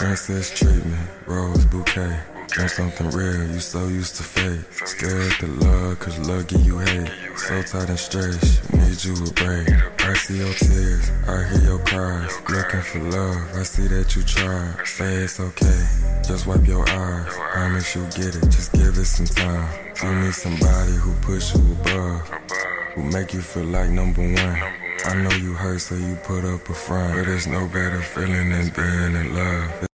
Princess treatment, rose bouquet. Want something real, you so used to fake. Scared to love, cause love give you hate. So tight and stressed, need you a break. I see your tears, I hear your cries. Looking for love, I see that you try. Say it's okay, just wipe your eyes. Promise you get it, just give it some time. You need somebody who push you above, who make you feel like number one. I know you hurt, so you put up a front, but there's no better feeling than being in love.